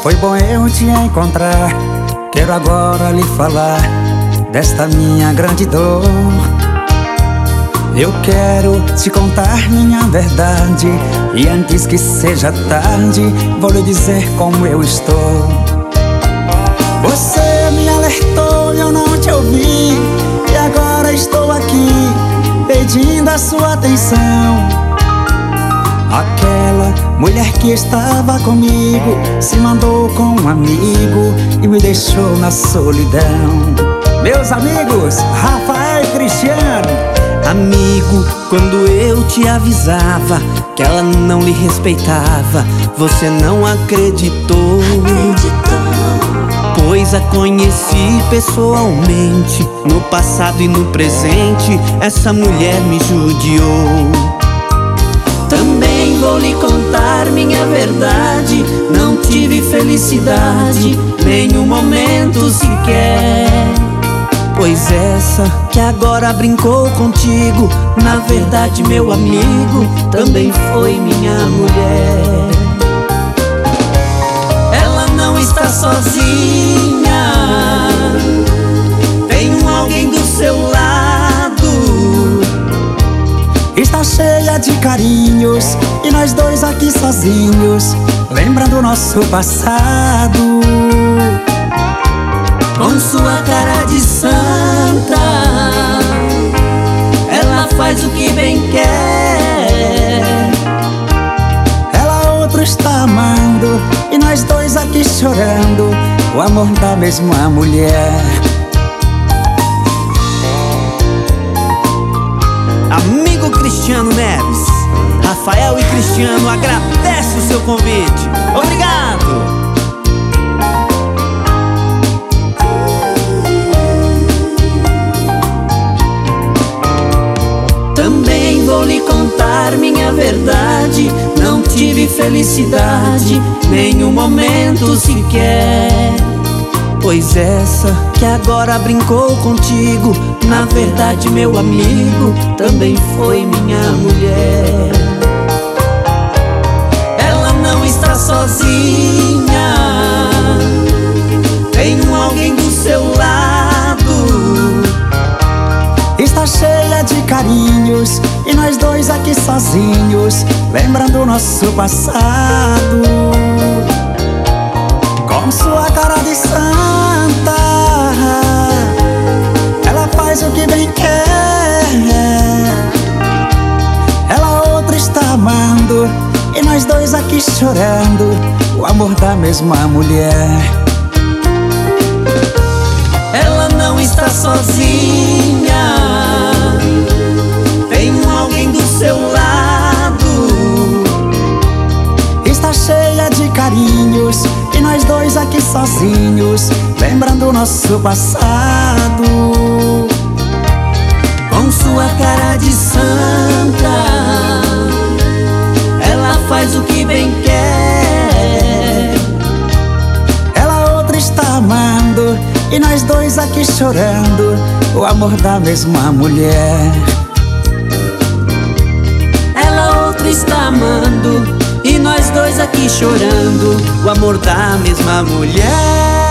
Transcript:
Foi bom eu te encontrar. Quero agora lhe falar desta minha grande dor. Eu quero te contar minha verdade, e antes que seja tarde, vou lhe dizer como eu estou. Você me alertou e eu não te ouvi, e agora estou aqui pedindo a sua atenção. Aquela mulher que estava comigo se mandou com um amigo e me deixou na solidão. Meus amigos, Rafael e Cristiano. Amigo, quando eu te avisava que ela não lhe respeitava, você não acreditou. Pois a conheci pessoalmente, no passado e no presente, essa mulher me judiou. Também vou lhe contar minha verdade, não tive felicidade, nem um momento sequer. Pois essa que agora brincou contigo, na verdade, meu amigo, também foi minha mulher. Ela não está sozinha, tem alguém do seu lado. Está cheia de carinhos e nós dois aqui sozinhos, lembrando nosso passado. Com sua cara de santa, ela faz o que bem quer. Ela outro está amando e nós dois aqui chorando o amor da mesma mulher. Amigo Cristiano Neves, Rafael e Cristiano agradece o seu convite. Obrigado! Também vou lhe contar minha verdade, não tive felicidade, nem um momento sequer. Pois essa que agora brincou contigo, na verdade, meu amigo, também foi minha mulher. Ela não está sozinha, tem alguém do seu lado. Está cheia de carinhos e nós dois aqui sozinhos, lembrando nosso passado. Com sua cara de santa, ela faz o que bem quer. Ela outra está amando e nós dois aqui chorando o amor da mesma mulher. Ela não está sozinha, tem alguém do seu lado. Está cheia de carinhos e nós dois aqui sozinhos, lembrando nosso passado. Com sua cara de santa, ela faz o que bem quer. Ela outra está amando e nós dois aqui chorando o amor da mesma mulher. Ela outra está amando e nós dois aqui chorando o amor da mesma mulher.